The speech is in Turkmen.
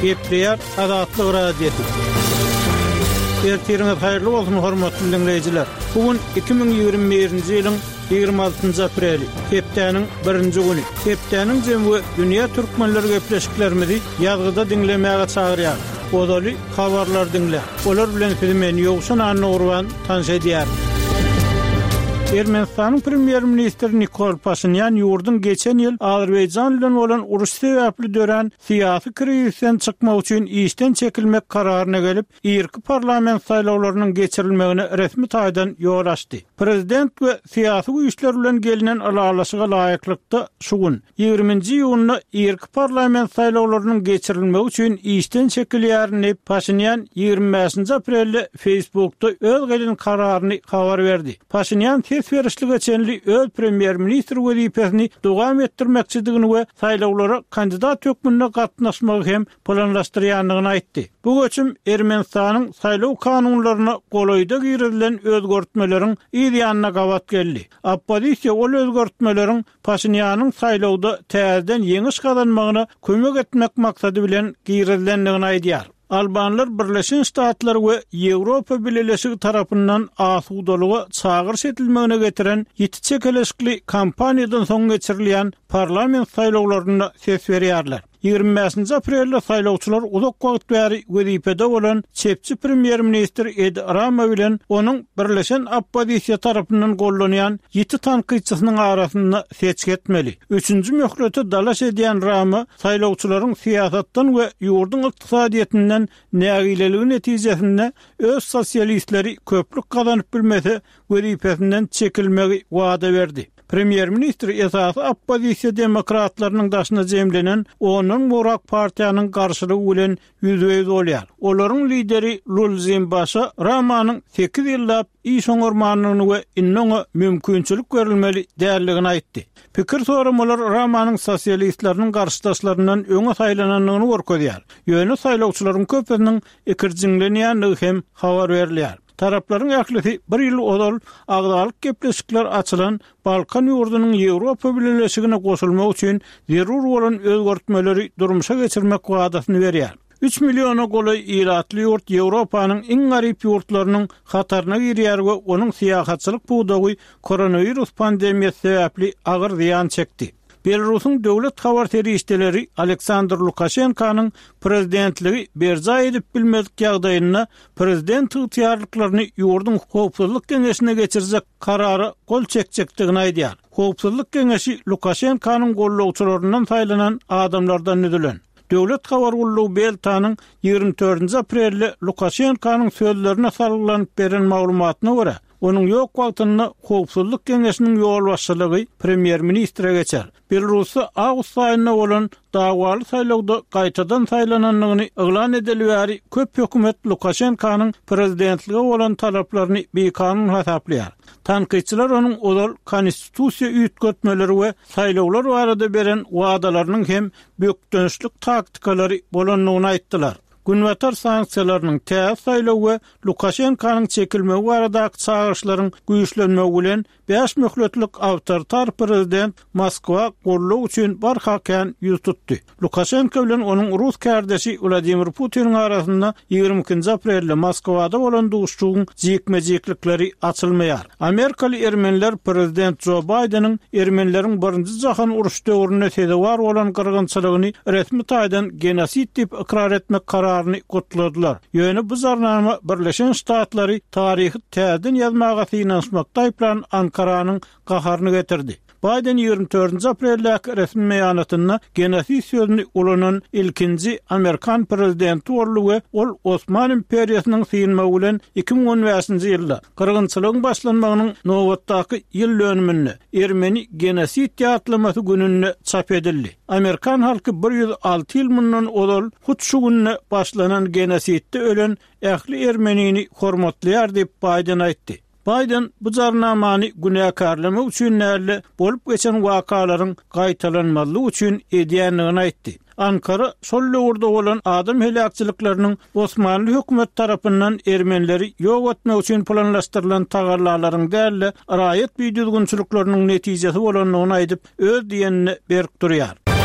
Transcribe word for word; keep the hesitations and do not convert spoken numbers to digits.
Gepleýär Azatlyk radiosu. Ertirňiz haýyrly bolsun hormatly dinleýijiler. Bugun iki bin ýigirme birinji ýylyň ýigirme altynjy apreli, hepdeniň birinji güni. Hepdeniň jemgy dünýä türkmenleri gepleşiklerimizi ýazgyda dinlemäge çagyrýar. Odaly habarlar dinle. Olar bilen filmen ýogşan anny urwan tanşa edýär. Ermenistanyň premier ministri Nikol Pashinyan ýurdun geçen ýyl Azerbaýjan bilen bolan uruş sebäpli dören syýasy krizisten çykmak üçin işden çekilmek kararyna gelip, ýerki parlament saýlawlarynyň geçirilmegine resmi taýdan ýol açdy. Prezident we syýasy güýçler bilen gelinen alalaşyga laýyklykda şu gün ýigriminji ýunyna ýerki parlament saýlawlarynyň geçirilmegi üçin işden çekilýärini Pashinyan ýigirme beşinji aprelde Facebook'da öz gelin kararyny habar berdi. Pashinyan Tesverişli geçenli öz premier ministri wezipesini dowam etdirmekçidigini we saýlawlara kandidat hökmüne gatnaşmagy hem planlaşdyrýanlygyny aýtdy. Bu göçüm Ermenistanyň saýlaw kanunlaryna golaýda girilen özgörtmeleriň ýa-da gawat geldi. Oppozisiýa ol özgörtmeleriň Pashinyanyň saýlawda täzeden ýeňiş kazanmagyna kömek etmek maksady bilen girilenligini aýdýar. Albanlar Birleşen Ştatlar we Ýewropa Birleşigi tarapyndan asudalyga çagyr setilmegine getiren ýeti çekeleşikli kampaniýadan soň geçirilýän parlament saýlawlaryna ses berýärler. ýigirme beşinji aprelde saýlawçylar uzak wagt bäri wezipede bolan çepçi premier ministr Ed Rama bilen onuň Birleşen Oppozisiýa tarapyndan gollanýan ýeti tanqidçysynyň arasynda seçgetmeli. Üçüncü möhleti dalaş edýän Rama saýlawçylaryň siýasatdan we ýurdun ykdysadyýetinden nägileligini netijesinde öz sosialistleri köplük kazanyp bilmese wezipesinden çekilmegi wada berdi. Premier ministr esasy oppozisiýa demokratlarynyň daşyna jemlenen onuň Murak partiýanyň garşylygy bilen ýüzüňiz bolýar. Olaryň lideri Lulzimbaşa Ramanyň sekiz ýyllap iş oňarmanlygyny we innoňa mümkinçilik berilmeli däldigini aýtdy. Pikir soramalar Ramanyň sosialistlarynyň garşydaşlaryndan öňe saýlananyny görkezýär. Ýöne saýlawçylaryň köpüniň ikirjiňlenýänligi hem habar berilýär. Tarapların ählisi bir ýyl odal agdalyk gepleşikler açylan Balkan ýurdunyň Ýewropa Birleşigine goşulmak üçin zerur bolan özgörtmeleri durmuşa geçirmek wadasyny berýär. üç milyona golay ýyratly ýurt Ýewropanyň iň garyp ýurtlarynyň hataryna girýär we onuň syýasatçylyk budagy koronawirus pandemiýasy sebäpli agyr ziýan çekdi. Belarusyň döwlet habar terişdeleri Aleksandr Lukashenkanyň prezidentligi berza edip bilmedik ýagdaýyna prezident ýetýärliklaryny ýurdun howpsuzlyk keňeşine geçirjek karary gol çekjekdigini aýdýar. Howpsuzlyk keňeşi Lukashenkanyň gollawçylaryndan saýlanan adamlardan nüdilen. Döwlet habar gullugy Beltanyň ýigirme dördünji aprelde Lukashenkanyň sözlerine sarylanyp beren maglumatyna görä, onuň ýok wagtyny howpsuzlyk keňeşiniň ýol başçylygy premier ministre geçer. Belarusy awgust aýyna bolan dawaly saýlawda gaýtadan saýlananlygyny eglan edilýär. Köp hökümet Lukashenkanyň prezidentligi bolan talaplaryny beýkanun hasaplaýar. Tanqidçiler onuň odal konstitusiýa üýtgetmeleri we saýlawlar barada beren wadalarynyň hem bökdönçlik taktikalary bolanlygyny aýtdylar. Günwatar sanksiýalarynyň täze saýlaw we Lukashenkanyň çekilmegi baradaky çağırşlaryň güýçlenmegi bilen beş möhletlik awtoritar prezident Moskwa golluk üçin barhakän ýüz tutdy. Lukashenko bilen onuň Rus kardeşi Vladimir Putin arasynda ýigirme ikinji aprelde Moskwada bolan duşuşyň jekmejeklikleri açylmaýar. Amerikaly ermeniler prezident Joe Biden'in ermenileriň birinji jahan uruş döwründe tedewar bolan gyrgynçylygyny resmi taýdan genosit diýip ikrar etmek kararyny gotladylar. Ýöne bu zarnama Birleşen Ştatlary taryhy täzeden ýazmaga synanmakda plan Ankaranyň gaharyny getirdi. Biden ýigirme dördünji aprelde resmi beýanatyna genosit sözüni ulanan ilkinji Amerikan prezidenti boldy. Ol Osman imperiýasynyň synmagy bilen iki bin on beşinji ýylda gyrgynçylygyň başlanmagynyň nowatdaky ýyl dönümini Ermeni genosit ýatlamasy gününe çap edildi. Amerikan halky bir ýüz alty ýyl mundan odal hut şu günne başlanan genositde ölen ähli Ermenini hormatlaýar diýip Biden aýtdy. Biden bu zarnamany günäkarlamak üçin näle bolup geçen wakalaryň gaýtalanmalygy üçin edýänligini aýtdy. Ankara şol ýurda bolan adam helakçylyklarynyň Osmanly hökümet tarapyndan ermenileri ýok etmek üçin planlaşdyrylan tagarlalaryň dälle raýat büýdürgünçilikleriniň netijesi bolanlygyny aýdyp öz diýenini berip durýar.